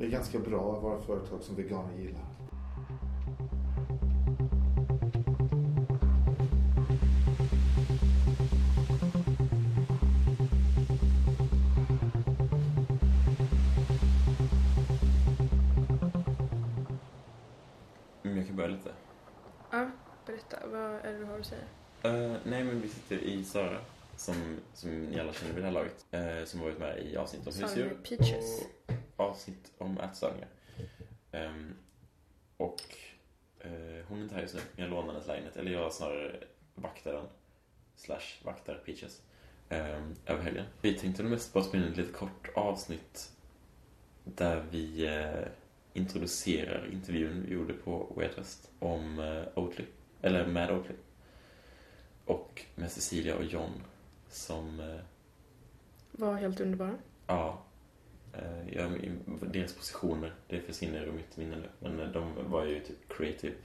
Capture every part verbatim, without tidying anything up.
Det är ganska bra att vara företag som veganer gillar. Jag kan börja lite. Ja, berätta. Vad är det du har att säga? Uh, nej, men vi sitter i Sara, som, som ni alla känner vid det här laget, uh, som varit med i avsnitt om husdjur Peaches. och avsnitt om ätstörningar. Um, och uh, hon är inte här just nu. Jag lånar hennes lägenhet, eller jag snarare vaktar den slash vaktar Peaches um, över helgen. Vi tänkte mest bara spela ett lite kort avsnitt där vi uh, introducerar intervjun vi gjorde på Way Out West om uh, Oatly, eller med Oatly. Och med Cecilia och John som... Eh, var helt underbara. Ja. Eh, jag, deras positioner, det försvinner ur mitt minne nu. Men eh, de var ju typ creative.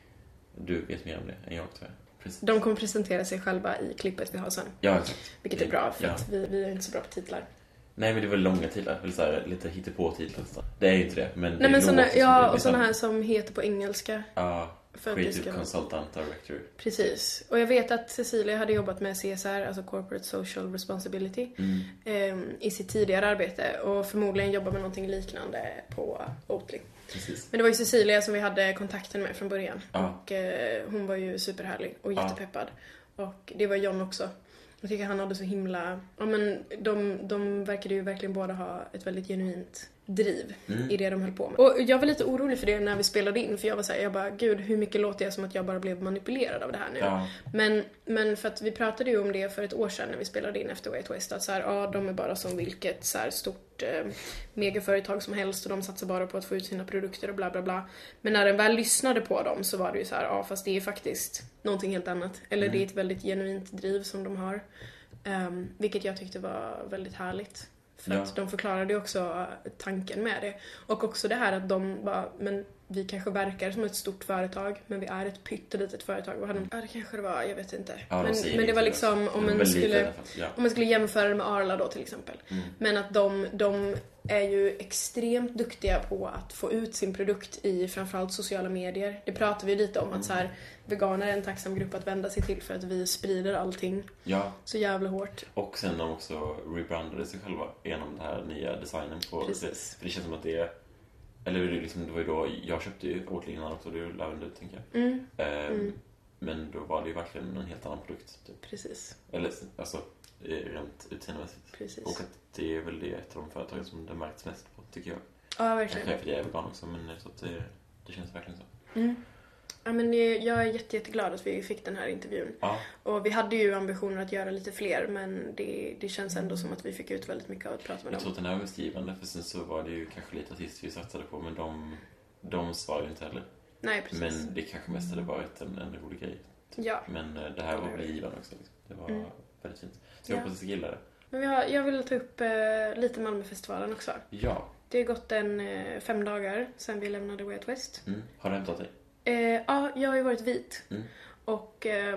Du vet mer om det än jag, tror jag. Precis. De kommer presentera sig själva i klippet vi har sen. Ja, exakt. Vilket är bra, för ja. att vi, vi är inte så bra på titlar. Nej, men det var långa titlar. Eller så här, lite hittepå-titlar. Det är ju inte det. Men Nej, det men såna, ja, och liksom... såna här som heter på engelska. Ja, för creative ska... consultant director. Precis. Och jag vet att Cecilia hade jobbat med C S R, alltså Corporate Social Responsibility, mm. eh, i sitt tidigare arbete. Och förmodligen jobbar med någonting liknande på Oatly. Precis. Men det var ju Cecilia som vi hade kontakten med från början. Ja. Och eh, hon var ju superhärlig och jättepeppad. Ja. Och det var John också. Jag tycker han hade så himla... Ja, men de, de verkade ju verkligen båda ha ett väldigt genuint driv mm. i det de höll på med. Och jag var lite orolig för det när vi spelade in. För jag var så här, jag bara, gud, hur mycket låter jag som att jag bara blev manipulerad av det här nu? Ja. Men, men för att vi pratade ju om det för ett år sedan när vi spelade in efter Way Out West. Att så här, ja, de är bara som vilket så här stort eh, megaföretag som helst. Och de satsar bara på att få ut sina produkter och bla bla bla. Men när den väl lyssnade på dem så var det ju så här, ja, fast det är faktiskt någonting helt annat. Eller mm. det är ett väldigt genuint driv som de har. Um, vilket jag tyckte var väldigt härligt. För ja. att de förklarade också tanken med det. Och också det här att de bara, men vi kanske verkar som ett stort företag, men vi är ett pyttelitet företag. Vad hade de? Ja, det kanske det var, jag vet inte. Ja, men, men det var liksom, om man, skulle, ja. om man skulle jämföra det med Arla då till exempel. Mm. Men att de, de är ju extremt duktiga på att få ut sin produkt i framförallt sociala medier. Det pratar vi lite om, mm. att så här, veganer är en tacksam grupp att vända sig till för att vi sprider allting ja. så jävla hårt. Och sen de också rebrandade sig själva genom den här nya designen på det. För det känns som att det är, eller det, liksom, det var ju då jag köpte ju Oatly innan också, det lärde ut, tänker jag. Mm. Um, mm. Men då var det ju verkligen en helt annan produkt. Typ. Precis. Eller alltså rent utseendemässigt. Precis. Och att det är väl det ett av de företagen som det märks mest på, tycker jag. Ja, verkligen. Kanske för det är vegan också, men så att det, det känns verkligen så. Mm. Ja, men jag är jätte, jätteglad att vi fick den här intervjun. Ja. Och vi hade ju ambitioner att göra lite fler, men det, det känns ändå som att vi fick ut väldigt mycket av att prata med jag dem. Jag tror att den här var mest givande, för sen så var det ju kanske lite artister vi satsade på, men de, de svarade ju inte heller. Nej, precis. Men det kanske mest hade varit en, en rolig grej. Typ. Ja. Men det här var väl givande också. Liksom. Det var mm. väldigt fint. Så jag ja. hoppas att du gillar det. Men vi har, jag vill ta upp eh, lite Malmöfestivalen också. Ja. Det har gått en eh, fem dagar sedan vi lämnade Way Out West. Mm. Har du hämtat dig? Eh, ja, jag har ju varit vit. Mm. Och eh,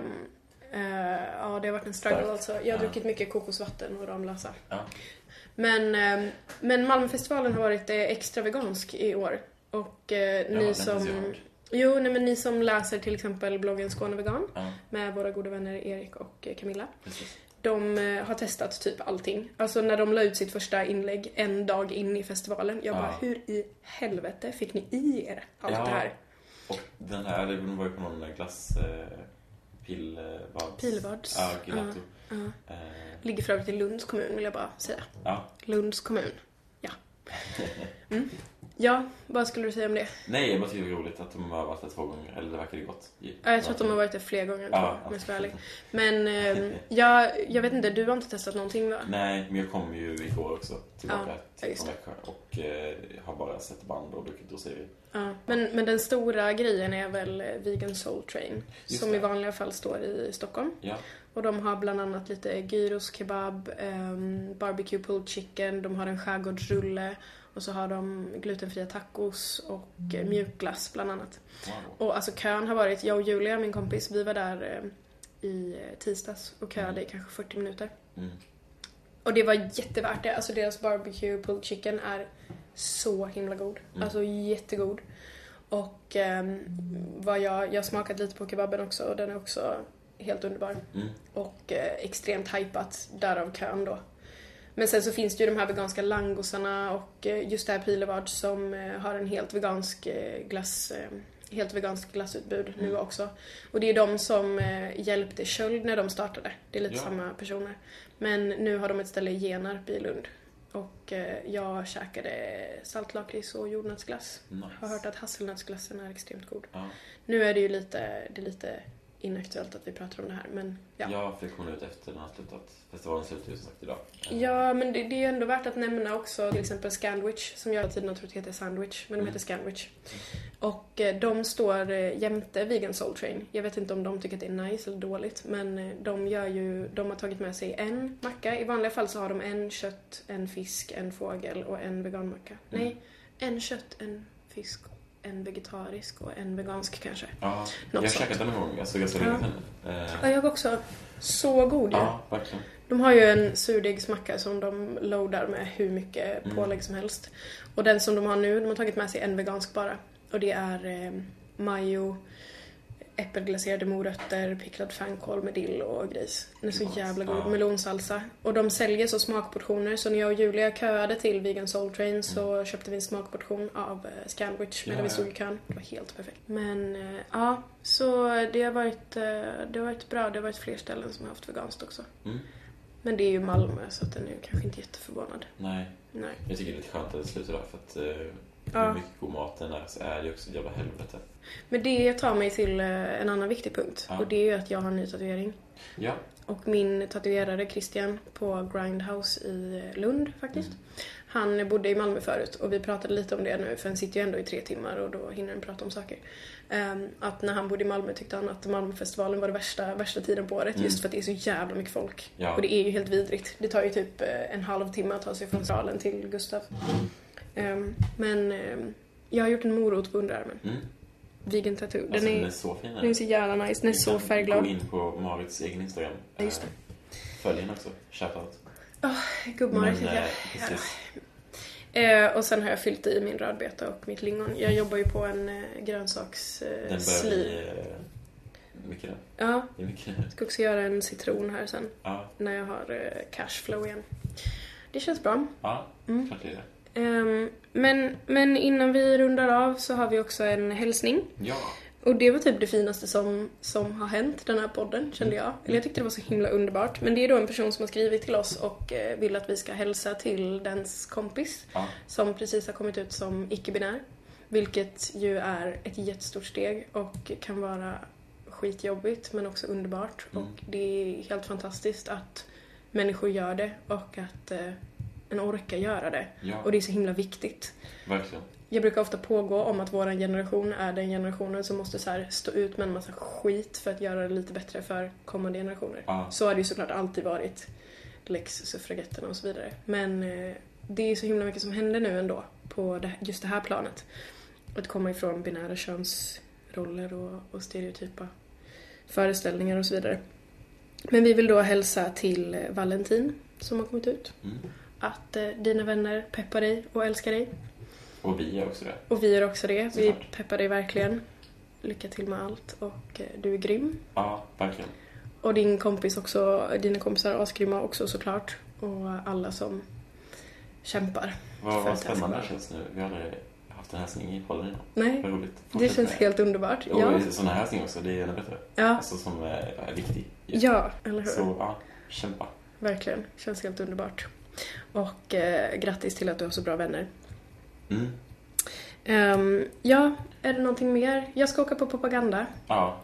eh, ja, det har varit en struggle. Starkt. Alltså. Jag har ja. druckit mycket kokosvatten och Ramlösa. Ja. Men, eh, men Malmöfestivalen har varit eh, extra vegansk i år. Och eh, ja, ni som... Jo, nej, men ni som läser till exempel bloggen Skåne Vegan ja. med våra goda vänner Erik och Camilla. Precis. De eh, har testat typ allting. Alltså när de la ut sitt första inlägg en dag in i festivalen. Jag bara, ja. hur i helvete fick ni i er allt ja. det här? Och den här, det var ju på någon glass... Eh, Pilvads. Pilvads. Ja, gelato. Ja, ja. Eh. Ligger för övrigt i Lunds kommun, vill jag bara säga. Ja. Lunds kommun. Ja. Mm. Ja, vad skulle du säga om det? Nej, jag bara tycker det är roligt att de har varit där två gånger. Eller det verkar det gott. Ja, jag tror att de har varit där fler gånger. Ja, två, ja. Ärlig. Men eh, jag, jag vet inte, du har inte testat någonting, va? Nej, men jag kom ju igår också tillbaka ja, till Växjö. Och eh, har bara sett band och druckit doser. Ja, men, men den stora grejen är väl Vegan Soul Train. Just som det. I vanliga fall står i Stockholm. Ja. Och de har bland annat lite gyros kebab, um, barbecue pulled chicken, de har en skärgårdsrulle och så har de glutenfria tacos och mm. mjukglass bland annat. Wow. Och alltså kön har varit, jag och Julia, min kompis, vi var där um, i tisdags och köade mm. i kanske fyrtio minuter. Mm. Och det var jättevärt det. Alltså deras barbecue pulled chicken är så himla god. Mm. Alltså jättegod. Och eh, vad jag, jag har smakat lite på kebaben också och den är också helt underbar. Mm. Och eh, extremt hypat, därav kön då. Men sen så finns det ju de här veganska langosarna och eh, just det här Pilevad som eh, har en helt vegansk eh, glass, eh, helt vegansk glassutbud Mm. nu också. Och det är de som eh, hjälpte Köld när de startade. Det är lite Ja. samma personer. Men nu har de ett ställe i Genarp i Lund. Och eh, jag käkade saltlakrits och jordnötsglass. Nice. Har hört att hasselnötsglassen är extremt god. Ja. Nu är det ju lite, det är lite inaktuellt att vi pratar om det här, men ja. Ja, för det kom ut efter den har slutat. Festivalen slutar ju som sagt idag. Ja, men det, det är ju ändå värt att nämna också till exempel Scandwich, som jag hela tiden har trott heter Sandwich, men de Mm. heter Scandwich. Och eh, de står eh, jämte Vegan Soul Train. Jag vet inte om de tycker att det är nice eller dåligt, men eh, de gör ju, de har tagit med sig en macka. I vanliga fall så har de en kött, en fisk, en fågel och en veganmacka. Mm. Nej, en kött, en fisk, en vegetarisk och en vegansk kanske. Ja, Något jag har sånt. käkat den en gång. Jag såg ganska Ja. länge sedan. Eh, Ja, jag också. Så god ju. ja, verkligen. De har ju en surdegsmacka som de loadar med hur mycket Mm. pålägg som helst. Och den som de har nu, de har tagit med sig en vegansk bara. Och det är eh, majo, äppelglaserade morötter, picklad fänkål med dill och gris. Den är så Nice. jävla god. Ja. Melonsalsa. Och de säljer så smakportioner. Så när jag och Julia köade till Vegan Soul Train så köpte vi en smakportion av eh, Scandwich medan Ja, vi ja. stod i kön. Det var helt perfekt. Men eh, ja, så det har, varit, eh, det har varit bra. Det har varit fler ställen som har haft veganskt också. Mm. Men det är ju Malmö så att den är ju kanske inte jätteförvånad. Nej, Nej. jag tycker det är lite skönt att det slutar där. För att eh, Ja. hur mycket god mat den är så är det ju också ett jävla helvete. Men det tar mig till eh, en annan viktig punkt. Ja. Och det är ju att jag har en ny tatuering. Ja. Och min tatuerare Christian på Grindhouse i Lund faktiskt. Mm. Han bodde i Malmö förut och vi pratade lite om det nu för han sitter ju ändå i tre timmar och då hinner han prata om saker. Um, att när han bodde i Malmö tyckte han att Malmöfestivalen var det värsta, värsta tiden på året Mm. just för att det är så jävla mycket folk. Ja. Och det är ju helt vidrigt. Det tar ju typ eh, en halv timme att ta sig från salen till Gustav. Um, men um, jag har gjort en morot på underarmen. Mm. Vegan tattoo. Den, Alltså, är, den är så fin. den är så jävla nice. Den är så Gå färgglad. in på Marits egen Instagram. Ja, just det. Eh, Följ henne också. Shoutout. Gubbmarit Men, heter eh, jag. precis. Eh, och sen har jag fyllt i min rödbeta och mitt lingon. Jag jobbar ju på en eh, grönsaks eh, Den börjar sliv. bli eh, mycket där. Ja, Det är mycket. jag ska också göra en citron här sen. Ja, När jag har eh, cashflow igen. Det känns bra. ja Mm. klart det är det. Ehm, men, men innan vi rundar av så har vi också en hälsning. Ja. Och det var typ det finaste som, som har hänt den här podden, kände jag. Eller jag tyckte det var så himla underbart. Men det är då en person som har skrivit till oss och eh, vill att vi ska hälsa till dens kompis. Ja. Som precis har kommit ut som icke-binär. Vilket ju är ett jättestort steg och kan vara skitjobbigt men också underbart. Mm. Och det är helt fantastiskt att människor gör det och att eh, en orkar göra det. Ja, Och det är så himla viktigt. verkligen. Jag brukar ofta pågå om att vår generation är den generationen som måste så här stå ut med en massa skit för att göra det lite bättre för kommande generationer. Ja. Så har det ju såklart alltid varit. Lex, suffragetterna och så vidare. Men eh, det är så himla mycket som händer nu ändå på det, just det här planet. Att komma ifrån binära könsroller och, och stereotypa föreställningar och så vidare. Men vi vill då hälsa till eh, Valentin som har kommit ut. Mm. Att eh, dina vänner peppar dig och älskar dig. Och vi är också det. Och vi är också det. Vi Såklart. peppar dig verkligen. Lycka till med allt och eh, du är grym. Ja, verkligen. Och din kompis också, dina kompisar är asgrymma också såklart. Och alla som kämpar. Vad, För vad att det här ska spännande vara- det känns nu. Vi har aldrig haft en hälsning i podden innan. Nej, Vad roligt. det Fortsätt känns med helt underbart. Och Ja, sådana här hälsningar också, det är ännu bättre. ja, Alltså som är, är viktig. ja, eller hur? Så ja, kämpa. Verkligen, känns helt underbart. Och eh, grattis till att du har så bra vänner. Mm. Ehm, ja, är det någonting mer? Jag ska åka på propaganda. Ja,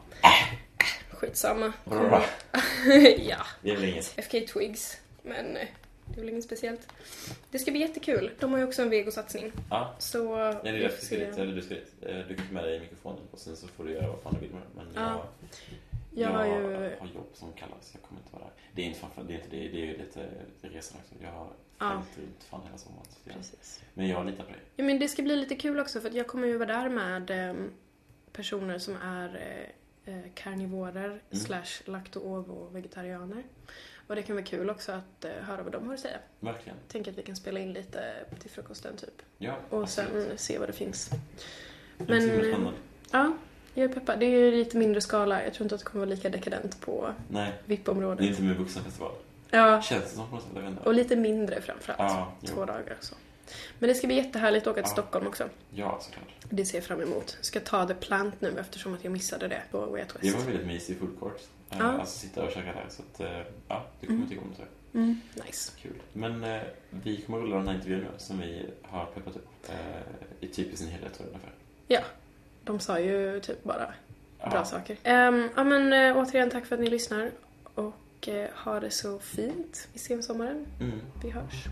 Skitsamma. bra. Ja. Det är väl inget. F K Twigs. Men eh, det är väl inget speciellt. Det ska bli jättekul. De har ju också en vegosatsning. Ja, Så ja, det är vi därför får du ska se. dit. Eller du ska dit. Eh, Du kan ta med dig mikrofonen och sen så får du göra vad fan du vill med den. Men Ja. jag, Jag har ju... har jobb som kallas. Jag kommer inte vara där. Det är inte framför, det är inte det. Det är ju lite resan också. Jag har Ja. följt runt fan hela sommaren. Så jag, Precis. men jag litar på dig. Ja, men det ska bli lite kul också för att jag kommer ju vara där med eh, personer som är eh, eh, karnivorer slash lakto-ovo-vegetarianer. Och det kan vara kul också att uh, höra vad de har att säga. Verkligen. Tänk att vi kan spela in lite till frukosten typ. Ja, och absolut. sen se vad det finns. Men, Men uh, ja, jag är peppad. Det är ju lite mindre skala. Jag tror inte att det kommer vara lika dekadent på Nej, V I P-området. det är inte med vuxenfestival. Ja, Känns det som på något sätt, jag vet inte. och lite mindre framförallt. Ja, Två jo. dagar så. Men det ska bli jättehärligt att åka till Ja. Stockholm också. Ja, såklart. Det ser jag fram emot. Ska ta The Plant nu eftersom att jag missade det på Way Out Det West. var väldigt mysig food court. Ja. Ja. Alltså sitta och käka där. Så att, eh, ja, det kommer Mm. tycka om det, tror jag. Mm, nice. Kul. Men eh, vi kommer rulla den här intervjun nu som vi har peppat upp eh, i typ i sin helhet, tror jag ungefär. Ja, de sa ju typ bara Ja. bra saker. Um, ja men äh, återigen tack för att ni lyssnar. Och äh, ha det så fint. Vi ses om sommaren. Mm. Vi hörs.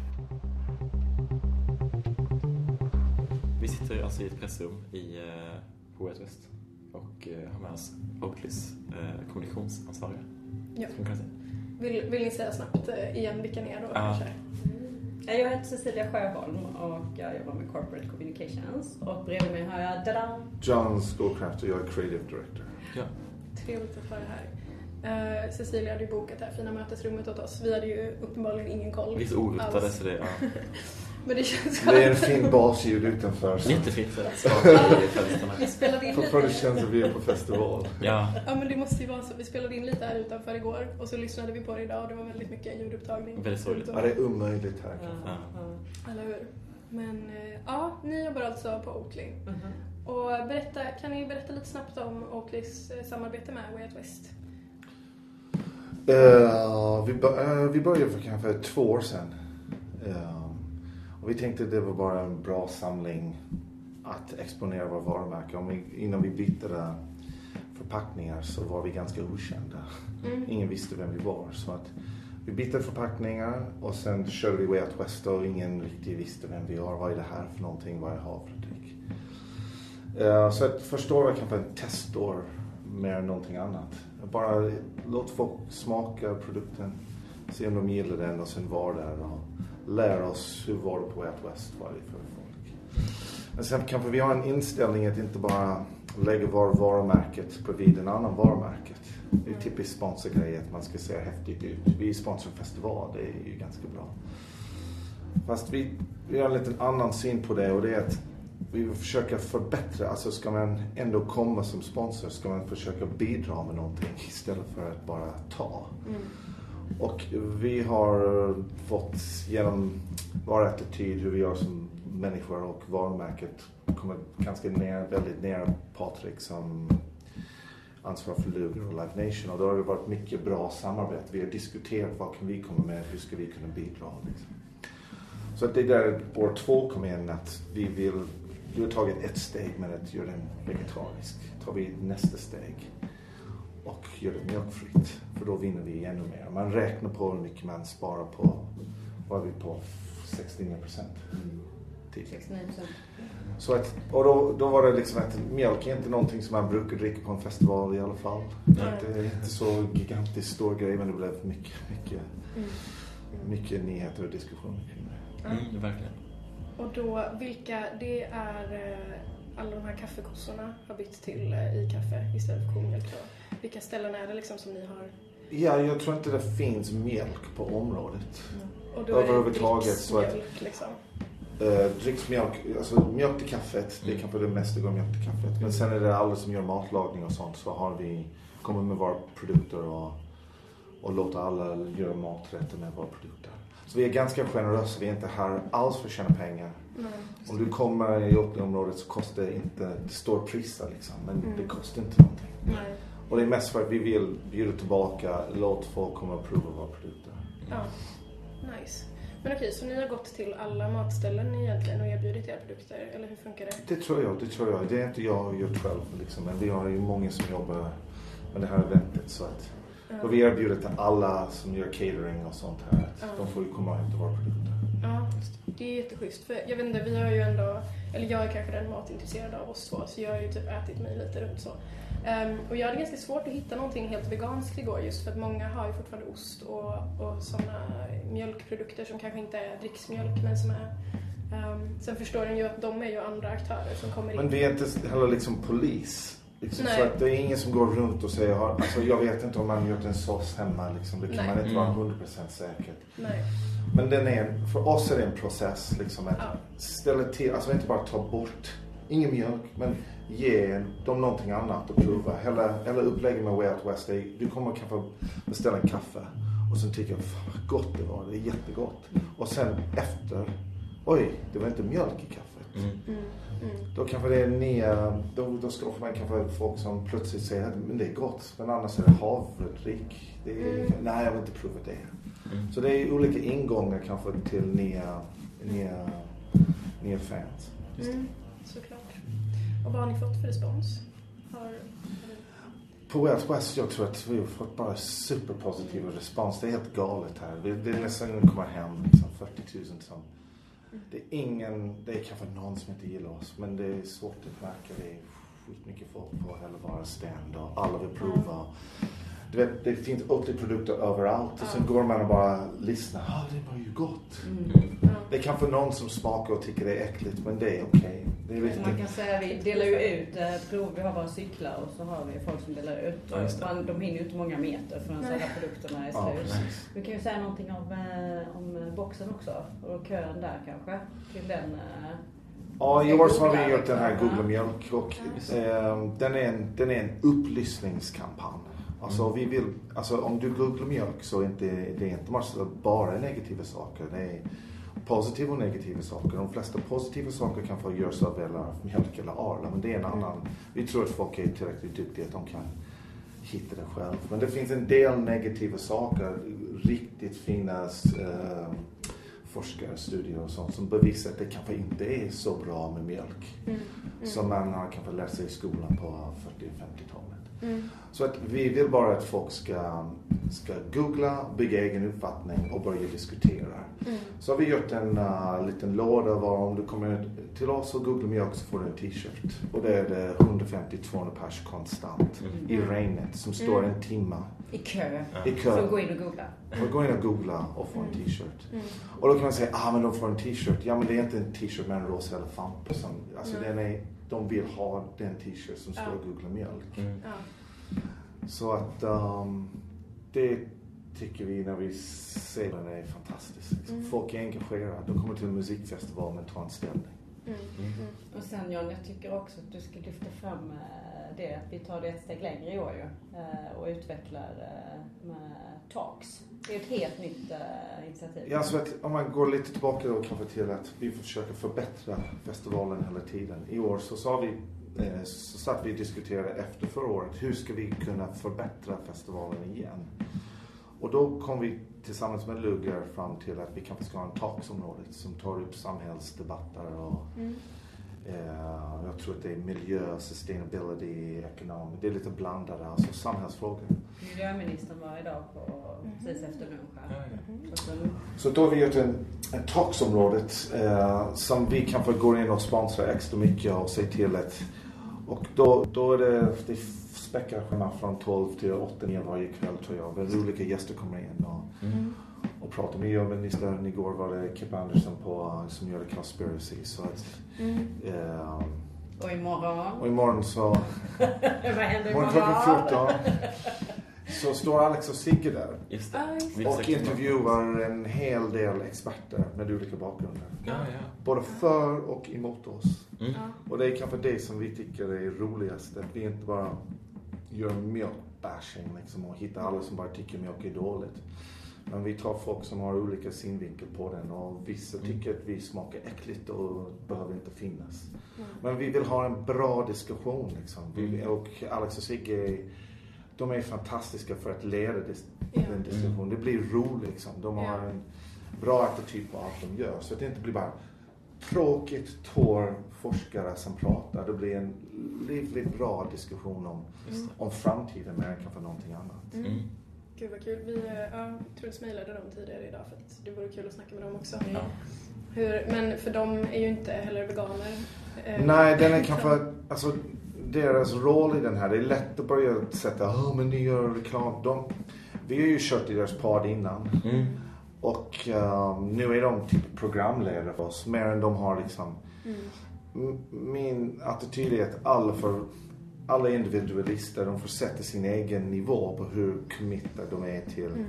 Vi sitter alltså i ett pressrum i, eh, på Way Out West och eh, har med oss Oaklys eh, kommunikationsansvariga. Ja. Ska man kunna säga. Vill, vill ni säga snabbt äh, igen vilka ni är då? Ja. Kanske? Ja, jag heter Cecilia Sjöholm och jag jobbar med Corporate Communications. Och bredvid mig har jag Dada. John Schoolcraft och jag är Creative Director. Ja. Trevligt att vara här. Uh, Cecilia hade ju bokat det här fina mötesrummet åt oss. Vi hade ju uppenbarligen ingen koll. Vi är så orutade alls. så det, ja. Men det känns Det är en fin basljud utanför. Så Jättefint för att skapa i fönsterna. Vi spelade in fortfarande lite. känns att vi är på festival. Ja. Ja men det måste ju vara så. Vi spelade in lite här utanför igår. Och så lyssnade vi på det idag och det var väldigt mycket ljudupptagning. Väldigt sorgligt. Ja, det är omöjligt här. Ja, Ja. ja. Eller hur? Men eh, ja, ni jobbar alltså på Oakley. Mhm. Och berätta, kan ni berätta lite snabbt om Oakleys eh, samarbete med Way Out West? Uh, vi, uh, vi började för kanske två år sedan. Uh, och vi tänkte att det var bara en bra samling att exponera våra varumärken. Om vi, innan vi bytte förpackningar så var vi ganska okända. Mm. Ingen visste vem vi var. Så att vi bytte förpackningar och sen körde vi Way Out West och ingen riktigt visste vem vi var. Vad är det här för någonting? Vad är havredryck? Uh, så att första året var kanske en testår mer än någonting annat. Bara låt folk smaka produkten, se om de gillar den och sen vara där och lära oss hur var det på Way Out West, vad är det för folk. Men sen kanske vi har en inställning att inte bara lägga var varumärket bredvid en annan varumärket. Det är typiskt sponsorgrej att man ska se häftigt ut. Vi är sponsor festival, det är ju ganska bra. Fast vi, vi har en liten annan syn på det och det är att vi försöker förbättra, alltså ska man ändå komma som sponsor ska man försöka bidra med någonting istället för att bara ta. Mm. Och vi har fått genom vår attityd hur vi gör som människor och varumärket kommer ganska ner, väldigt nära Patrik som ansvar för Luger och Live Nation och då har det varit mycket bra samarbete. Vi har diskuterat vad kan vi komma med, hur ska vi kunna bidra liksom. Så att det är där år två kom in att vi vill, vi har tagit ett steg med att göra den vegetarisk. Tar vi nästa steg och gör det mjölkfritt. För då vinner vi ännu mer. Man räknar på hur mycket man sparar på, vad är vi på? sextionio procent. sextionio procent. Så att, och då, då var det liksom att mjölk är inte någonting som man brukar dricka på en festival i alla fall. Nej. Det är inte så gigantiskt stor grej men det blev mycket, mycket, Mm. mycket nyheter och diskussioner kring det. Mm, verkligen. Och då, vilka, det är eh, alla de här kaffekossorna har bytt till eh, i kaffe istället för komjölk då. Vilka ställen är det liksom som ni har? Ja, jag tror inte det finns mjölk på området. Och då är det Överhuvudtaget, så att- dricksmjölk liksom. Uh, dricks mjölk, alltså mjölk till kaffet, det är Mm. kanske det mesta går mjölk till kaffet. Men sen är det alla som gör matlagning och sånt så har vi, kommer med våra produkter och, och låter alla göra maträtter med våra produkter. Så vi är ganska generösa, vi är inte här alls för att tjäna pengar. Mm. Om du kommer i Oakley-området så kostar det inte, det står priser liksom, men Mm. det kostar inte någonting. Nej. Och det är mest för att vi vill bjuda tillbaka, låt folk komma och prova våra produkter. Ja, nice. Men okej, så ni har gått till alla matställen egentligen och erbjudit era produkter, eller hur funkar det? Det tror jag, det tror jag. Det är inte jag gjort själv liksom, men vi har ju många som jobbar med det här eventet så att Ja. och vi erbjuder till alla som gör catering och sånt här att Ja. de får ju komma och hämta våra produkter. Ja, det är jätteschysst. För jag vet inte, vi har ju ändå, eller jag är kanske den matintresserade av oss två, så jag har ju typ ätit mig lite runt så. Um, och jag hade ganska svårt att hitta någonting helt veganskt igår just för att många har ju fortfarande ost och, och sådana mjölkprodukter som kanske inte är dricksmjölk men som är um, sen förstår den ju att de är ju andra aktörer som kommer in. Men vi är inte heller liksom polis Liksom, så att det är ingen som går runt och säger, alltså jag vet inte om man gjort en sås hemma liksom, det kan Nej. man inte vara hundra procent säker. Nej. Men den är, för oss är det en process liksom, att ja. ställa till, alltså inte bara ta bort ingen mjölk, men ge dem någonting annat att prova. Hela, hela upplägget med Way Out West är, du kommer kanske beställa en kaffe och sen tycker jag, fan vad gott det var, det är jättegott. Och sen efter, oj, det var inte mjölk i kaffet. Mm. Mm. Mm. Då kanske det är nya, då, då ska man kanske folk som plötsligt säger att men det är gott, men annars är det havredryck. Det är, mm. Nej, jag vill inte prova det. Mm. Så det är olika ingångar kanske till nya, nya, nya fans. Mm. Såklart. Och vad har ni fått för respons? Har... På West West jag tror att vi har fått bara superpositiv respons. Det är helt galet här. Det är nästan ingen kommer hem liksom fyrtio tusen som... Det är ingen, det är kanske någon som inte gillar oss, men det är svårt att märka. Det är skitmycket folk på hela våra stand och alla vill prova. Du vet, det finns åttio produkter överallt och sen går man och bara lyssnar. Ja, ah, det var ju gott. Mm. Det är kanske någon som smakar och tycker det är äckligt, men det är okej. Okay. Man kan säga att vi delar ju ut prov, vi har bara cyklar och så har vi folk som delar ut. Ja, man, de hinner ju inte många meter förrän alla produkterna är slut. Ja, du kan ju säga någonting om, om boxen också och kön där kanske till den. Ja, i år så har vi gjort den här Google Mjölk och eh, den, är en, den är en upplysningskampanj. Alltså, mm. vi vill, alltså om du googlar mjölk så är inte, det är inte bara negativa saker. Det är positiva och negativa saker. De flesta positiva saker kan få göras av eller mjölk eller Arla. Men det är en annan. Vi tror att folk är tillräckligt duktiga att de kan hitta det själv. Men det finns en del negativa saker. Riktigt fina äh, forskarstudier och sånt som bevisar att det kanske inte är så bra med mjölk. Mm. Mm. Som man har kanske lärt sig i skolan på fyrtio- och femtiotalet. Mm. Så att vi vill bara att folk ska, ska googla, bygga egen uppfattning och börja diskutera. Mm. Så har vi gjort en uh, liten låda var om du kommer till oss och googlar mjölk så får du en t-shirt. Och det är det hundrafemtio till tvåhundra pers konstant mm. i regnet som står mm. en timme. I kö. I kö. Så gå in och googla. Och gå in och googla och få en t-shirt. Mm. Och då kan man säga, ah men de får en t-shirt. Ja men det är inte en t-shirt med en rosa elefant. Alltså mm. den är, de vill ha den t-shirt som står ja. och googlar mjölk. Mm. Ja. Så att um, det tycker vi när vi ser den är fantastiskt. Mm. Folk är engagerade. De kommer till en musikfestival med tar en ställning. Mm. Mm. Mm. Och sen John, jag tycker också att du ska lyfta fram det att vi tar det ett steg längre i år ju, och utvecklar med talks. Det är ett helt nytt initiativ. Ja, så att om man går lite tillbaka då kanske till att vi försöker förbättra festivalen hela tiden. I år så sa vi så satt vi och diskuterade efter förra året hur ska vi kunna förbättra festivalen igen. Och då kom vi tillsammans med Lugger fram till att vi kanske ska ha en talksområde som tar upp samhällsdebatter och mm. eh, jag tror att det är miljö, sustainability, ekonomi. Det är lite blandade, alltså samhällsfrågor. Miljöministern var idag på mm. precis efter lunch här. Mm. Så, så då har vi gjort en, en talksområde eh, som vi kanske går in och sponsrar extra mycket och säger till att och då, då är det, det späckar schema från tolv till åtta nio varje kväll tror jag. Där olika gäster kommer in och, mm. och pratar med miljöministern. Igår var det Kip Anderson på, som gör Conspiracy. Så att, mm. eh, och imorgon? Och imorgon så... Vad händer imorgon? Klockan fjorton så står Alex och Sigge där. Just det. Och intervjuar en hel del experter med olika bakgrunder. Ja, ja. Både för och emot oss. Mm. Och det är kanske det som vi tycker är roligast. Att vi inte bara gör mjölkbashing liksom, och hittar alla som bara tycker mjölk är dåligt. Men vi tar folk som har olika synvinkel på den. Och vissa tycker att vi smakar äckligt och behöver inte finnas. Mm. Men vi vill ha en bra diskussion. Liksom. Vi, och Alex och Sigge, de är fantastiska för att leda dis- yeah. den diskussionen. Det blir roligt. Liksom. De yeah. har en bra attityd på allt de gör. Så att det inte blir bara tråkigt, tår forskare som pratar. Det blir en livligt bra diskussion om, mm. om framtiden mer än kanske någonting annat. Mm. Mm. Gud vad kul. Vi ja, Truls mejlade dem tidigare idag för att det vore kul att snacka med dem också. Ja. Hur, men för de är ju inte heller veganer. Nej, den är kanske... Alltså, deras roll i den här, det är lätt att börja sätta, ja oh, men ni gör reklam. De, vi har ju kört i deras podd innan. Mm. Och um, nu är de typ programledare för oss. Mer än de har liksom... Mm. M- min attityd är att alla får alla individualister, de får sätta sin egen nivå på hur committed de är till, mm.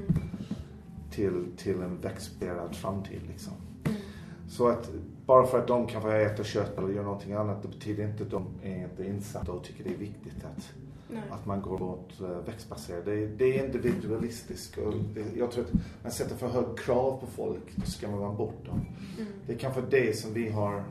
till, till en växtbaserad framtid liksom. Mm. Så att bara för att de kan få äta kött eller göra någonting annat, det betyder inte att de är inte insatta och tycker det är viktigt att, att man går åt uh, växtbaserat. Det, det är individualistiskt och det, jag tror att man sätter för hög krav på folk, då ska man vara bort dem. Mm. Det är kanske det som vi har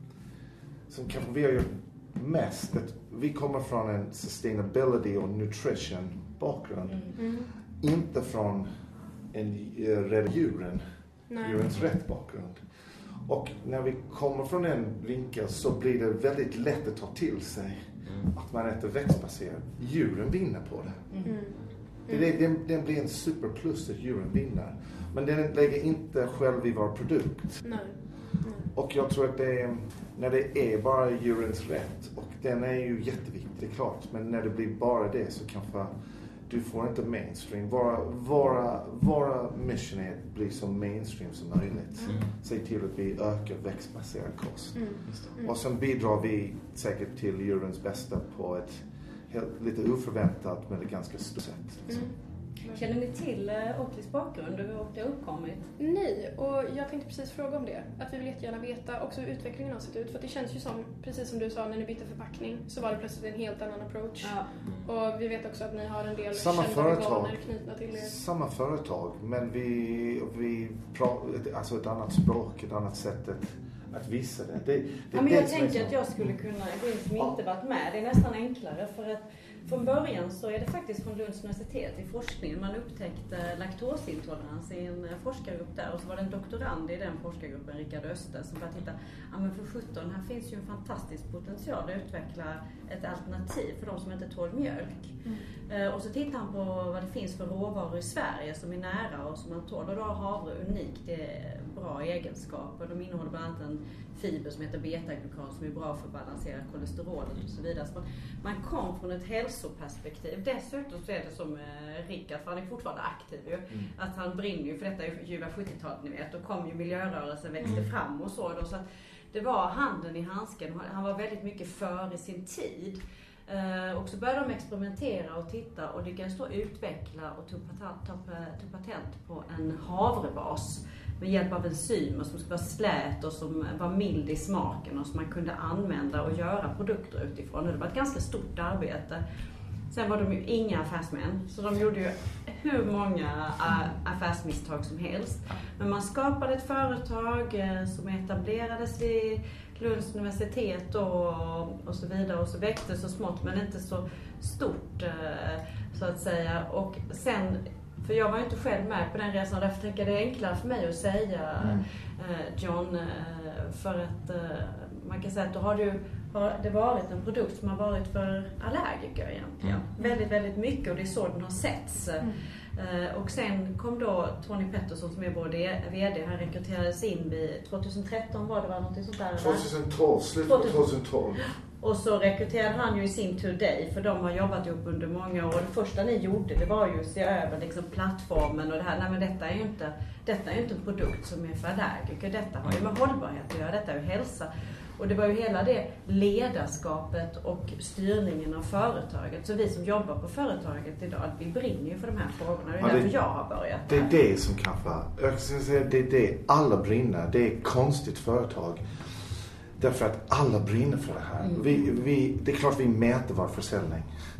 som kanske vi har gjort mest, att vi kommer från en sustainability och nutrition bakgrund. Mm. Inte från en uh, rädd djuren, Nej. djurens rätt bakgrund. Och när vi kommer från en vinkel så blir det väldigt lätt att ta till sig mm. att man äter växtbaserat. Djuren vinner på det. Mm. Det, det, det. Den blir en superplus att djuren vinner. Men den lägger inte själv i vår produkt. Nej. Nej. Och jag tror att det är, när det är bara djurens rätt, och den är ju jätteviktig, det är klart. Men när det blir bara det så kanske du får inte mainstream. Våra, våra, våra mission är att bli så mainstream som möjligt. Mm. Se till att vi ökar växtbaserad kost. Mm. Mm. Och sen bidrar vi säkert till djurens bästa på ett helt, lite oförväntat men ett ganska stort sätt. Liksom. Mm. Känner ni till Oatlys bakgrund och det har uppkommit? Nej, och jag tänkte precis fråga om det. Att vi vill jättegärna veta också hur utvecklingen har sett ut. För det känns ju som, precis som du sa, när ni bytte förpackning så var det plötsligt en helt annan approach. Ja. Och vi vet också att ni har en del samma kända företag, veganer knutna till er. Samma företag, men vi, vi pratar alltså ett annat språk, ett annat sätt att, att visa det. det, det ja, men jag tänker att jag skulle kunna gå in som inte varit med. Det är nästan enklare för att från början så är det faktiskt från Lunds universitet i forskningen man upptäckte laktosintolerans i en forskargrupp där, och så var det en doktorand i den forskargruppen, Rickard Öster, som bara tittade, ja men för sjutton, här finns ju en fantastisk potential att utveckla ett alternativ för de som inte tål mjölk. Mm. Och så tittar han på vad det finns för råvaror i Sverige som är nära och som man tål, och då har havre unikt bra egenskaper. De innehåller bland annat en fiber som heter beta-glukan som är bra för att balansera kolesterolet och så vidare. Så man, man kom från ett hälsoperspektiv. Dessutom så är det som eh, Rickard, för han är fortfarande aktiv ju, mm. att han brinner ju för detta i ljuva sjuttiotalet, ni vet. Då kom ju miljörörelsen, växte mm. fram och så. Då, så att det var handen i handsken. Han var väldigt mycket för i sin tid. Uh, och så började de experimentera och titta och lyckades då utveckla och tog patent, tog, tog patent på en havrebas med hjälp av enzymer som skulle vara slät och som var mild i smaken och som man kunde använda och göra produkter utifrån. Det var ett ganska stort arbete. Sen var de ju inga affärsmän, så de gjorde ju hur många affärsmisstag som helst. Men man skapade ett företag som etablerades vid Lunds universitet och, och så vidare, och så växte så smått men inte så stort så att säga. Och sen, för jag var ju inte själv med på den resan, därför tänker jag det är enklare för mig att säga mm. John, för att man kan säga att då har du har det varit en produkt som har varit för allergiker egentligen. Mm. Väldigt, väldigt mycket, och det är så den har setts. Mm. Uh, och sen kom då Tony Pettersson som är vår vd, han rekryterades in vid tjugohundratretton var det var något sånt där. tjugotolv, slutet på tjugotolv. Och så rekryterade han ju i sin tur dig, för de har jobbat ihop under många år. Det första ni gjorde, det var ju att se över liksom plattformen och det här. Nej, men detta är ju inte, detta är ju inte en produkt som är för allergiker. Detta har ju med hållbarhet att göra, detta är ju hälsa. Och det var ju hela det ledarskapet och styrningen av företaget. Så vi som jobbar på företaget idag, vi brinner ju för de här frågorna. Det är ja, därför det, jag har börjat. Det är det som kanske, jag ska säga, det är det alla brinner. Det är konstigt företag. Därför att alla brinner för det här. Mm. Vi, vi, det är klart vi mäter vår försäljning.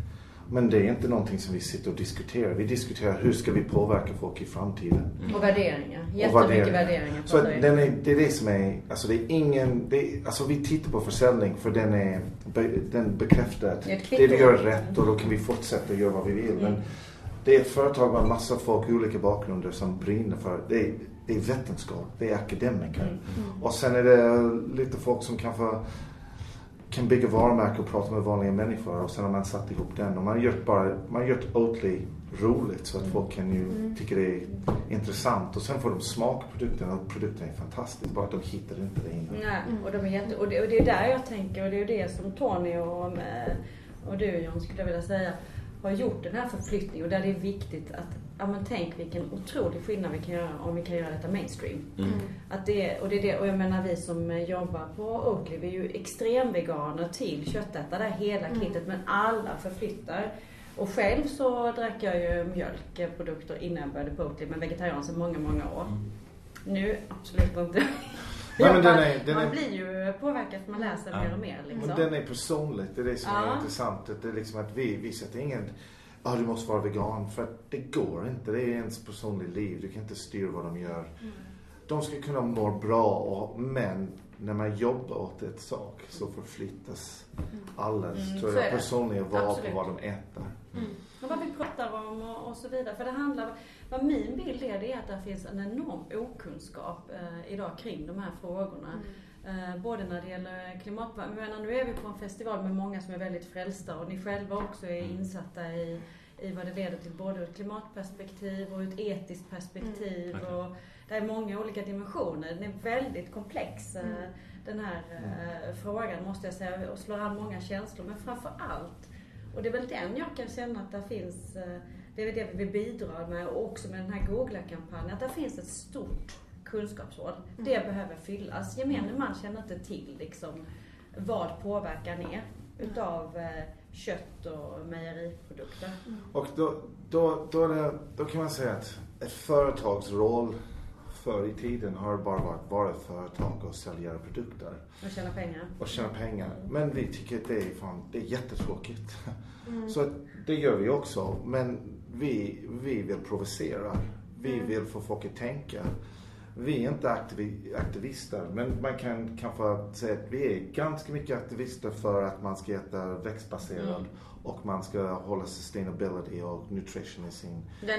Men det är inte någonting som vi sitter och diskuterar. Vi diskuterar hur ska vi påverka folk i framtiden. Mm. Och värderingar. Jättemycket värderingar. värderingar Så den är, det är det som är, alltså det är ingen, det är, alltså vi tittar på försäljning för den är, den bekräftar att det vi gör rätt och då kan vi fortsätta göra vad vi vill. Mm. Men det är ett företag med en massa folk i olika bakgrunder som brinner för det. Är, det är vetenskap, det är akademiker. Mm. Mm. Och sen är det lite folk som kanske kan bygga varumärken och prata med vanliga människor, och sen har man satt ihop den och man gör bara man gör Oatly roligt så att folk kan ju mm. tycka det är intressant, och sen får de smaka produkten och produkten är fantastisk, bara att de hittar inte det innan. Nej, och de är jätte, och det, och det är där jag tänker, och det är det som Tony och, och du John skulle jag vilja säga har gjort den här förflyttningen och där det är viktigt att, ja men tänk vilken otrolig skillnad vi kan göra om vi kan göra detta mainstream. Mm. Att det, och det är det, och jag menar vi som jobbar på Oatly, vi är ju extremveganer till köttätare, där hela mm. kittet, men alla förflyttar. Och själv så drack jag ju mjölkprodukter innan jag började på Oatly, men vegetarian sedan många, många år. Mm. Nu absolut inte. Nej, men den är, den man är, blir ju påverkad för man läser ja. mer och mer. Liksom. Och den är personligt, det är det som ja. är intressant. Det är liksom att vi, vi sätter ingen, ja ah, du måste vara vegan, för att det går inte. Det är ens personligt liv, du kan inte styra vad de gör. Mm. De ska kunna må bra, och, men när man jobbar åt ett sak så förflyttas mm. alldeles, mm, tror jag, personliga val på vad de äter. Mm. Och vad vi pratar om och, och så vidare. För det handlar, vad min bild är, det är att det finns en enorm okunskap eh, idag kring de här frågorna. Mm. Eh, både när det gäller klimatpåverkan. Nu är vi på en festival med många som är väldigt frälsta, och ni själva också är insatta i, i vad det leder till, både ur ett klimatperspektiv och ett etiskt perspektiv. Mm. Och det är många olika dimensioner. Den är väldigt komplex, mm. den här eh, frågan, måste jag säga, och slår an många känslor. Men framför allt, och det är väl den jag kan känna att det finns, eh, det är det vi bidrar med, och också med den här Googla-kampanjen, att det finns ett stort kunskapshål. Mm. Det behöver fyllas. Gemene man känner inte till liksom, vad påverkan är utav eh, kött och mejeriprodukter. Mm. Och då, då, då, är det, då kan man säga att ett företags roll förr i tiden har bara varit vara ett företag och sälja produkter. Och tjäna pengar. Och tjäna pengar. Men vi tycker att det är, fan, det är jättetråkigt. Mm. Så det gör vi också. Men vi, vi vill provocera. Vi mm. vill få folk att tänka. Vi är inte aktiv, aktivister, men man kan kanske säga att vi är ganska mycket aktivister för att man ska äta växtbaserad mm. och man ska hålla sustainability och nutrition i sin,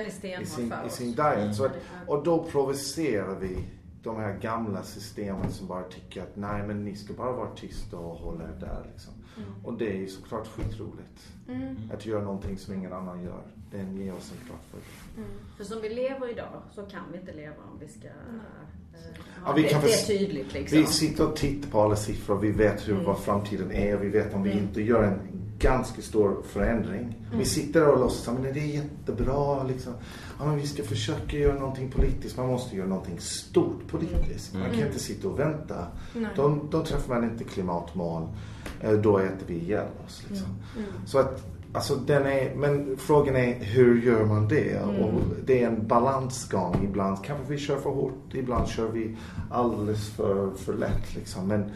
i sin, i sin diet. Mm. Så att, och då provocerar vi de här gamla systemen som bara tycker att nej, men ni ska bara vara tysta och hålla er där liksom. Mm. Och det är ju såklart skitroligt mm. att göra någonting som ingen annan gör. Den ger oss en plattform. Mm. För som vi lever idag så kan vi inte leva om vi ska mm. äh, ja, vi det, kan det är tydligt liksom. Vi sitter och tittar på alla siffror, vi vet hur mm. vad framtiden är, och vi vet om vi mm. inte gör en ganska stor förändring. Mm. Vi sitter där och låtsas, men det är jättebra liksom. Ja, men vi ska försöka göra någonting politiskt. Man måste göra någonting stort politiskt. Man kan mm. inte sitta och vänta. Då, då träffar man inte klimatmål. Då äter vi ihjäl oss liksom. Mm. Mm. Så att alltså den är, men frågan är hur gör man det? Mm. Och det är en balansgång. Ibland kanske vi kör för hårt, ibland kör vi alldeles för, för lätt liksom. Men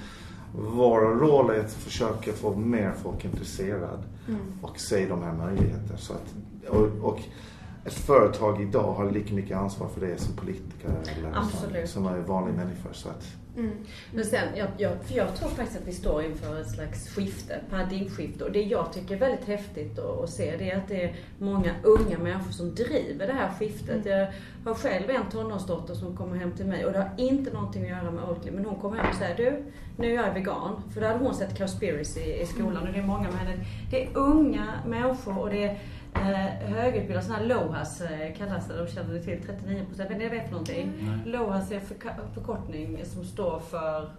vår roll är att försöka få mer folk intresserade mm. och se de här möjligheterna. Så att, och, och ett företag idag har lika mycket ansvar för det som politiker eller som, som är vanliga människor. Så att, mm. Men sen, jag, jag, för jag tror faktiskt att vi står inför ett slags skifte, paradigmskifte. Och det jag tycker är väldigt häftigt att, att se, det är att det är många unga människor som driver det här skiftet. Mm. Jag har själv en tonårsdotter som kommer hem till mig, och det har inte någonting att göra med Oatly, men hon kommer hem och säger, du, nu är jag vegan. För då hade hon sett Cowspiracy i skolan, mm. och det är många med henne. Det är unga människor, och det är Eh, högutbildade, sådana här LOHAS eh, kallas det, de känner det till, trettionio procent, men det vet för någonting. Mm. LOHAS är för, förkortning som står för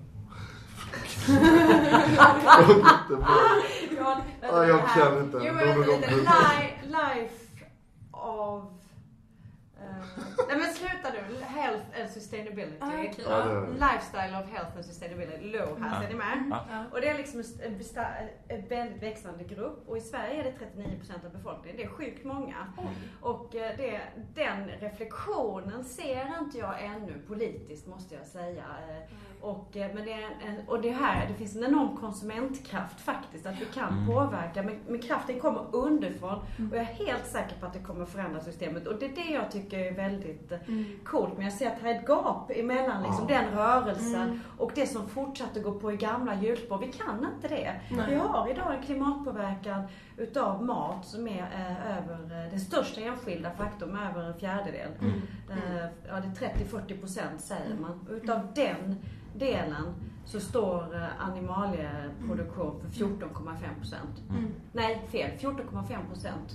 ja, ja, jag kan inte. Jo, men life, life of uh, nej men sluta nu. Health and sustainability. Okay. Ja, lifestyle of health and sustainability. LOHAS, ja. Är ni med? Ja. Och det är liksom en, en väldigt växande grupp. Och i Sverige är det trettionio procent av befolkningen. Det är sjukt många. Mm. Och det, den reflektionen ser inte jag ännu politiskt, måste jag säga. Mm. Och, men det, är en, och det här, det finns en enorm konsumentkraft faktiskt, att vi kan mm. påverka, men, men kraften kommer underifrån mm. och jag är helt säker på att det kommer förändra systemet, och det är det jag tycker är väldigt mm. coolt. Men jag ser att det är ett gap emellan liksom, ja. den rörelsen mm. och det som fortsätter gå på i gamla hjulspår. Vi kan inte det. Nej. Vi har idag en klimatpåverkan utav mat som är eh, över eh, den största enskilda faktorn, över en fjärdedel. Mm. Eh, ja, det är trettio till fyrtio procent säger man. Utav den delen så står eh, animalieproduktion för fjorton komma fem procent. Mm. Nej, fel. fjorton komma fem procent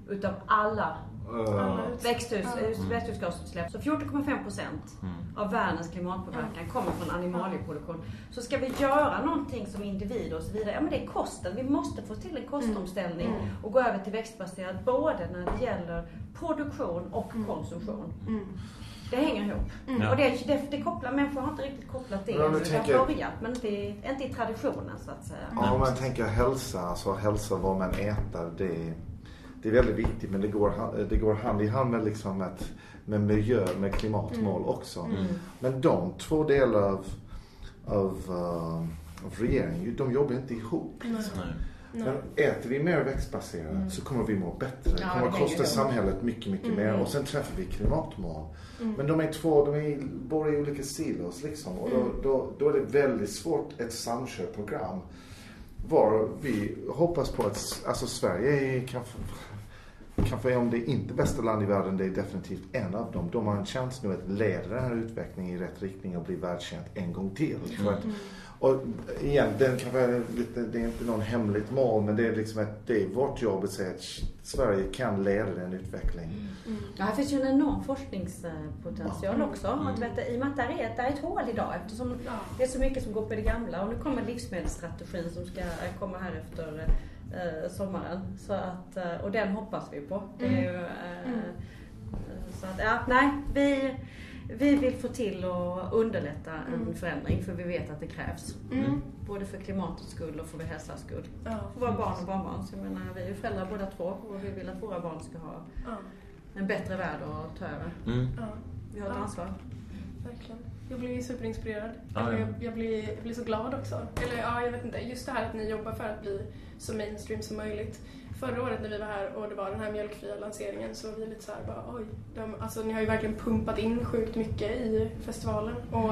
utav alla Uh. växthus, mm. växthusgasutsläpp. Så fjorton komma fem procent mm. av världens klimatpåverkan mm. kommer från animalieproduktion. Så ska vi göra någonting som individer och så vidare, ja men det är kosten. Vi måste få till en kostomställning mm. och gå över till växtbaserat både när det gäller produktion och mm. konsumtion. Mm. Det hänger ihop. Mm. Ja. Och det, det, det kopplar, människor har inte riktigt kopplat det. Ja, det har börjat, men inte, inte i traditionen så att säga. Ja, om man tänker hälsa, alltså hälsa vad man äter, det Det är väldigt viktigt, men det går, det går hand i hand med, liksom ett, med miljö, med klimatmål mm. också. Mm. Men de två delar av, av, uh, av regeringen, de jobbar inte ihop. Liksom. Nej. Men äter vi mer växtbaserat mm. så kommer vi må bättre. Det kommer ja, att kosta samhället mycket, mycket mm. mer. Och sen träffar vi klimatmål. Mm. Men de är två, de är bara i olika silos liksom. Och då, mm. då, då är det väldigt svårt ett samkört program. Var vi hoppas på att alltså Sverige är kanske, kanske om det är inte bästa land i världen, det är definitivt en av dem. De har en chans nu att leda den här utvecklingen i rätt riktning och bli världskänt en gång till. För att, och igen, den kanske är lite, det är inte någon hemligt mål, men det är liksom att det är vårt jobb att säga att Sverige kan leda den utvecklingen. Mm. Ja, här finns ju en enorm forskningspotential mm. också. Mm. Att veta, i och med att där är, där är ett hål idag, eftersom ja. det är så mycket som går på det gamla. Och nu kommer livsmedelsstrategin som ska komma här efter eh, sommaren. Så att, eh, och den hoppas vi på. Det är ju, eh, mm. så att, ja, nej, vi... Vi vill få till och underlätta en mm. förändring, för vi vet att det krävs. Mm. Både för klimatets skull och för vår hälsas skull. Ja. För våra barn och barnbarn. Så jag menar, vi är ju föräldrar båda två och vi vill att våra barn ska ha ja. en bättre värld att ta över. Mm. Ja. Vi har ett ja. ansvar. Verkligen. Jag blir superinspirerad. Ja, ja. Jag, jag, blir, jag blir så glad också. Eller ja, jag vet inte. Just det här att ni jobbar för att bli så mainstream som möjligt. Förra året när vi var här och det var den här mjölkfria lanseringen, så vi lite så här bara, oj, de, alltså ni har ju verkligen pumpat in sjukt mycket i festivalen. Och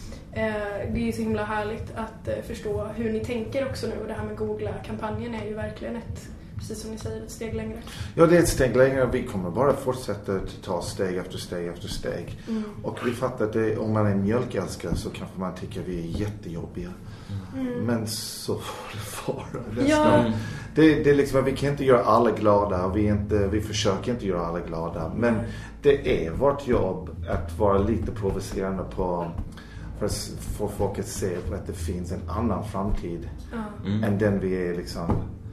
eh, det är ju så himla härligt att eh, förstå hur ni tänker också nu. Och det här med Googla-kampanjen är ju verkligen ett, precis som ni säger, ett steg längre. Ja, det är ett steg längre. Vi kommer bara fortsätta ta steg efter steg efter steg. Mm. Och vi fattar att det, om man är mjölkälskare så kanske man tycker att vi är jättejobbiga. Mm. Men så får det vara. Ja. Det, det är liksom att vi kan inte göra alla glada. Vi, inte, vi försöker inte göra alla glada. Men det är vårt jobb att vara lite provocerande på, för att få folk att se att det finns en annan framtid mm. än den vi är liksom,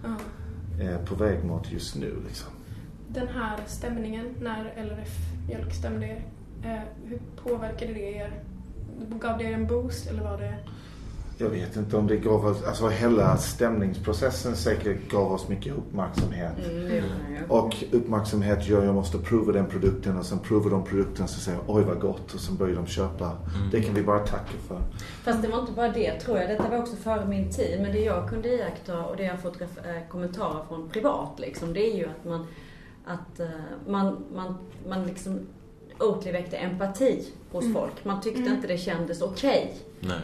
mm. på väg mot just nu. Liksom. Den här stämningen när L R F Mjölk stämde er, hur påverkade det er? Gav det er en boost eller var det... Jag vet inte om det gav oss, alltså hela stämningsprocessen säkert gav oss mycket uppmärksamhet. Mm. Och uppmärksamhet gör jag måste prova den produkten och sen prova de produkten så säger oj vad gott och sen börjar de köpa. Mm. Det kan vi bara tacka för. Fast det var inte bara det tror jag, detta var också före min tid, men det jag kunde iaktta och det jag har fått ref- kommentarer från privat liksom, det är ju att man att uh, man, man, man liksom Oatly väckte empati hos mm. folk. Man tyckte mm. inte det kändes okej.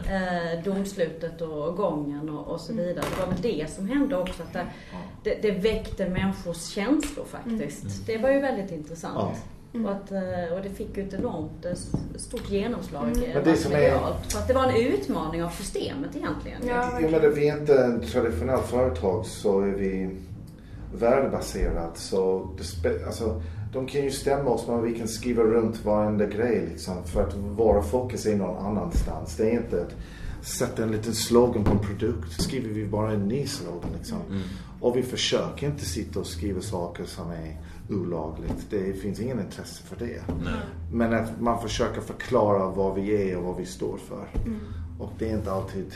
Eh, domslutet och gången och, och så vidare. Det var väl det som hände också. Att det, det, det väckte människors känslor faktiskt. Mm. Det var ju väldigt intressant. Ja. Mm. Och, att, och det fick ju ett enormt stort genomslag mm. men det som är... för att det var en utmaning av systemet egentligen. Ja, ja, men vi är inte en traditionell företag så är vi värdebaserat. Så det spe... alltså, de kan ju stämma oss men vi kan skriva runt varenda grej liksom, för att våra fokus är någon annanstans. Det är inte att sätta en liten slogan på en produkt. Skriver vi bara en ny slogan liksom. Mm. Och vi försöker inte sitta och skriva saker som är olagligt. Det finns ingen intresse för det. Nej. Men att man försöker förklara vad vi är och vad vi står för. Mm. Och det är inte alltid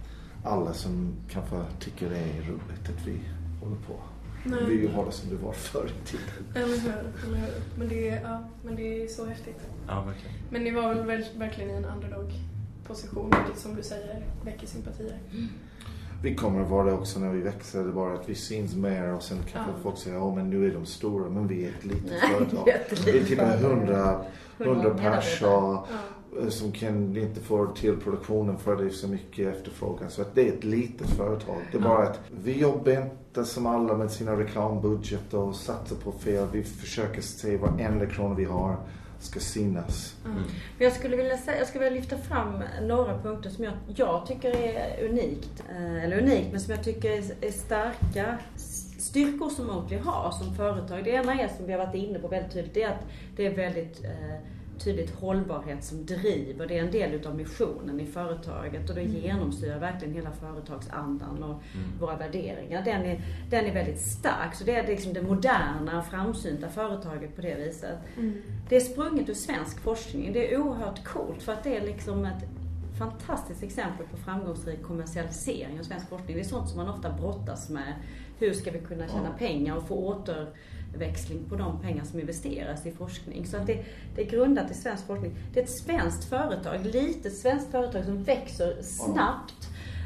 alla som kanske tycker det är roligt att vi håller på. Nej. Vi har det som det var förr i tiden. Eller hur, eller hur. Men, det är, ja, men det är så häftigt. Ja, verkligen. Men ni var väl verkligen i en underdog-position, vilket som du säger väcker sympatier. Mm. Vi kommer att vara det också när vi växer. Det är bara att vi syns mer och sen kanske ja. folk säger ja men nu är de stora, men vi är ett litet Nej, företag. Vi är typ hundra, hundra personer ja. som kan inte få till produktionen för det är så mycket efterfrågan. Så att det är ett litet företag. Det är ja. bara att vi jobbar inte som alla med sina reklambudget och satsar på fel. Vi försöker se varenda krona vi har ska synas. Mm. Mm. Jag skulle vilja säga, jag skulle vilja lyfta fram några punkter som jag, jag tycker är unikt eller unikt men som jag tycker är, är starka styrkor som Oatly har som företag. Det ena är, som vi har varit inne på väldigt tydligt, det är att det är väldigt eh, tydligt hållbarhet som driver. Det är en del utav missionen i företaget och det genomsyrar verkligen hela företagsandan och mm. våra värderingar. Den är, den är väldigt stark. Så det är liksom det moderna, framsynta företaget på det viset. Mm. Det är sprunget ur svensk forskning. Det är oerhört coolt för att det är liksom ett fantastiskt exempel på framgångsrik kommersialisering av svensk forskning. Det är sånt som man ofta brottas med. Hur ska vi kunna tjäna ja. pengar och få återväxling på de pengar som investeras i forskning. Så att det, det är grundat i svensk forskning. Det är ett svenskt företag, litet svenskt företag som växer snabbt.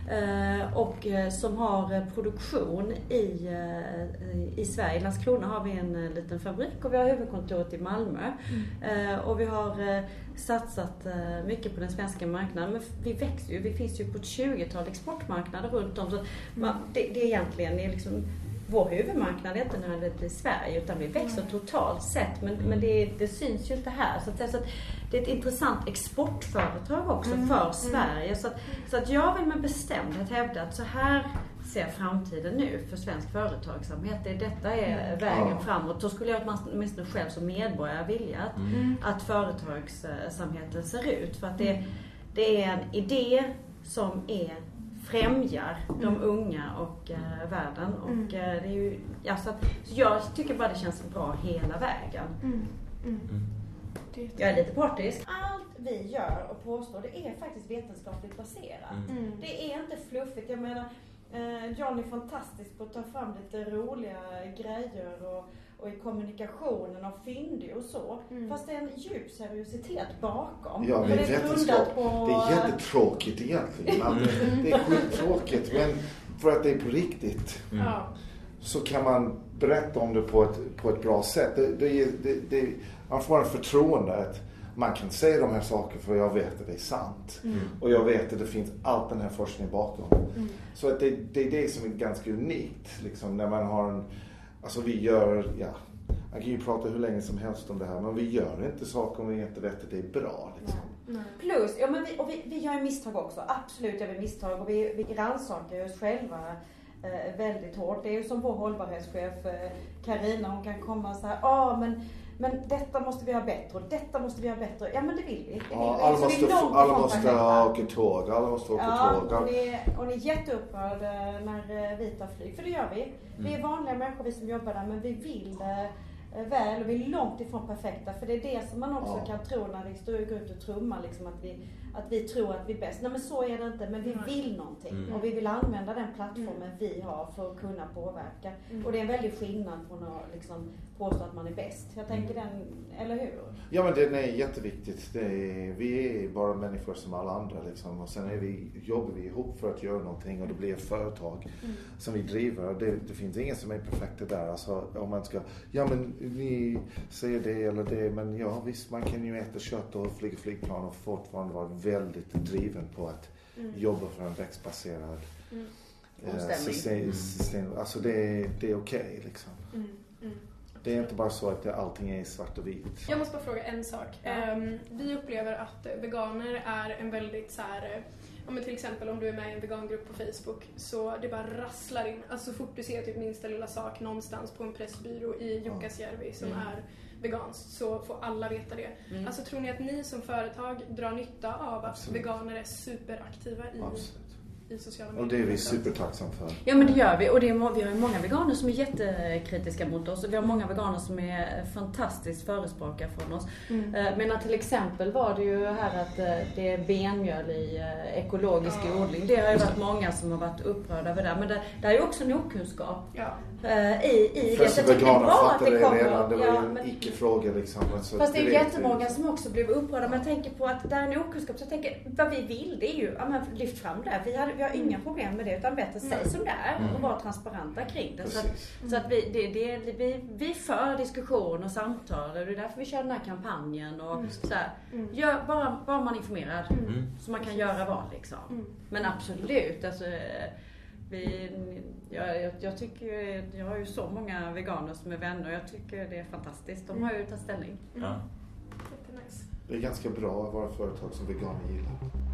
Uh, och uh, som har uh, produktion i, uh, i Sverige. I Landskrona har vi en uh, liten fabrik och vi har huvudkontoret i Malmö. Mm. Uh, och vi har uh, satsat uh, mycket på den svenska marknaden. Men vi växer ju, vi finns ju på ett tjugotal exportmarknader runt om. Så man, det, det är egentligen är liksom, vår huvudmarknad är inte nödvändigtvis Sverige utan vi växer mm. totalt sett. Men, men det, det syns ju inte här. Så att, så att det är ett intressant exportföretag också mm. för Sverige. Mm. Så, att, så att jag vill med bestämdhet hävda att så här ser framtiden nu för svensk företagsamhet. Det, detta är mm. vägen ja. framåt. Så skulle jag åtminstone själv som medborgare vilja att, mm. att företagsamheten ser ut. För att det, det är en idé som är främjar mm. de unga och uh, världen. Och mm. uh, det är ju, alltså, så jag tycker bara det känns bra hela vägen. Mm. Mm. Mm. Jag är lite partisk. Allt vi gör och påstår, det är faktiskt vetenskapligt baserat. Mm. Det är inte fluffigt. Jag menar, uh, John är fantastisk på att ta fram lite roliga grejer och och i kommunikationen och fyndig och så. Mm. Fast det är en djup seriositet bakom. Ja, det är, det är vetenskap. På... Det är jättetråkigt egentligen. Mm. Det är skittråkigt, men för att det är på riktigt mm. så kan man berätta om det på ett, på ett bra sätt. Det, det, det, det, man får en förtroende att man kan säga de här sakerna för jag vet att det är sant. Mm. Och jag vet att det finns allt den här forskningen bakom. Mm. Så att det, det är det som är ganska unikt. Liksom, när man har en Alltså vi gör, ja, man kan ju prata hur länge som helst om det här, men vi gör inte saker om vi inte vet att det är bra. Liksom. Nej. Plus, ja, men vi, och vi, vi gör misstag också, absolut gör vi misstag och vi, vi rannsakar oss själva eh, väldigt hårt. Det är ju som vår hållbarhetschef Carina, eh, hon kan komma så här, ja ah, men Men detta måste vi ha bättre och detta måste vi ha bättre. Ja, men det vill vi. Det ja, vill alla, måste, alla måste åka tåg. Alla måste åka ja, tåg. Och ni, och ni är jätteupprörda när vi tar flyg. För det gör vi. Mm. Vi är vanliga människor, vi som jobbar där. Men vi vill eh, väl och vi är långt ifrån perfekta. För det är det som man också ja. kan tro när vi står och går ut och trummar. Liksom, att, vi, att vi tror att vi är bäst. Nej, men så är det inte. Men vi mm. vill någonting. Mm. Och vi vill använda den plattformen mm. vi har för att kunna påverka. Mm. Och det är en väldig skillnad från att liksom, påstå att man är bäst. Jag tänker den, eller hur? Ja, men det är jätteviktigt. Det är, vi är bara människor som alla andra liksom. Och sen är vi, jobbar vi ihop för att göra någonting och det blir ett företag mm. som vi driver. Det, det finns ingen som är perfekt där. Alltså, om man ska, ja men ni säger det eller det, men ja visst, man kan ju äta kött och flyga flygplan och fortfarande vara väldigt driven på att mm. jobba för en växtbaserad mm. eh, system, system. Alltså det är, det är okej okay, liksom. Mm. Mm. Det är inte bara så att allting är svart och vitt. Jag måste bara fråga en sak. Ja. Um, vi upplever att veganer är en väldigt så här, ja, men till exempel om du är med i en vegangrupp på Facebook så det bara rasslar in. Alltså så fort du ser typ minsta lilla sak någonstans på en pressbyrå i Jukkasjärvi som mm. är veganskt så får alla veta det. Mm. Alltså tror ni att ni som företag drar nytta av att Absolut. veganer är superaktiva i Absolut. i sociala medier? Och det är vi supertacksamma för. Ja, men det gör vi. Och det är, vi har många veganer som är jättekritiska mot oss. Och vi har många veganer som är fantastiskt förespråkare från oss. Mm. Men till exempel var det ju här att det är benmjöl i ekologisk ja. odling. Det har ju varit många som har varit upprörda över det. Men det, det är ju också en okunskap. Ja. I, i det. Så det är bra att det kommer. Redan. Det var ja, ju en icke-fråga liksom. Så fast det är ju jättemånga liksom. Som också blev upprörda. Men jag tänker på att det är en okunskap. Så jag tänker, vad vi vill det är ju, ja men lyft fram det. Vi, hade, vi har inga problem med det utan bättre säg mm. som det är mm. och vara transparenta kring det. Så att, mm. så att vi, det, det, vi, vi för diskussion och samtal och det är därför vi kör den här kampanjen och mm. så här, mm. gör, bara, bara man informerad mm. så man kan göra val liksom. Mm. Men absolut, alltså vi, jag, jag, jag tycker, jag har ju så många veganer som är vänner och jag tycker det är fantastiskt. De har ju tagit ställning. Ja. Jättenice. Det är ganska bra att vara företag som veganer gillar.